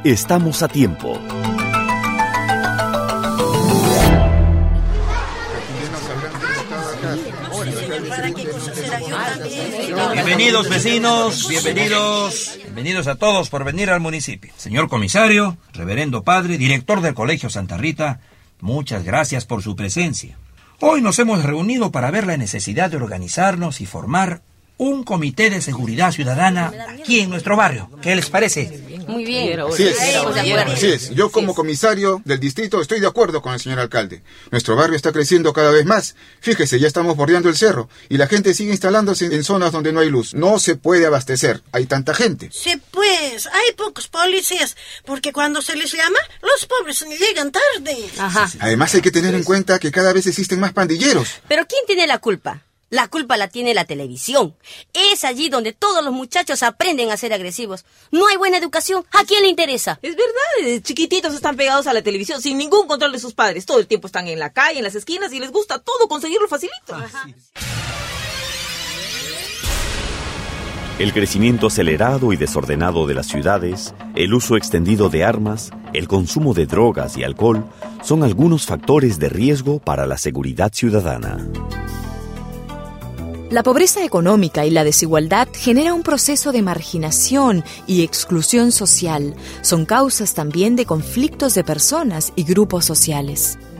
Estamos a tiempo. Bienvenidos, vecinos, bienvenidos a todos por venir al municipio. Señor comisario, reverendo padre, director del Colegio Santa Rita, muchas gracias por su presencia. Hoy nos hemos reunido para ver la necesidad de organizarnos y formar un comité de seguridad ciudadana aquí en nuestro barrio. ¿Qué les parece? Muy bien. Así es. Yo como comisario del distrito estoy de acuerdo con el señor alcalde. Nuestro barrio está creciendo cada vez más. Fíjese, ya estamos bordeando el cerro y la gente sigue instalándose en zonas donde no hay luz. No se puede abastecer. Hay tanta gente. Sí, pues, hay pocos policías, porque cuando se les llama, los pobres llegan tarde. Ajá. Además hay que tener en cuenta que cada vez existen más pandilleros. ¿Pero quién tiene la culpa? La culpa la tiene la televisión. Es allí donde todos los muchachos aprenden a ser agresivos. No hay buena educación. ¿A quién le interesa? Es verdad, desde chiquititos están pegados a la televisión sin ningún control de sus padres. Todo el tiempo están en la calle, en las esquinas y les gusta todo conseguirlo facilito. Ajá. El crecimiento acelerado y desordenado de las ciudades, el uso extendido de armas, el consumo de drogas y alcohol son algunos factores de riesgo para la seguridad ciudadana. La pobreza económica y la desigualdad genera un proceso de marginación y exclusión social. Son causas también de conflictos de personas y grupos sociales.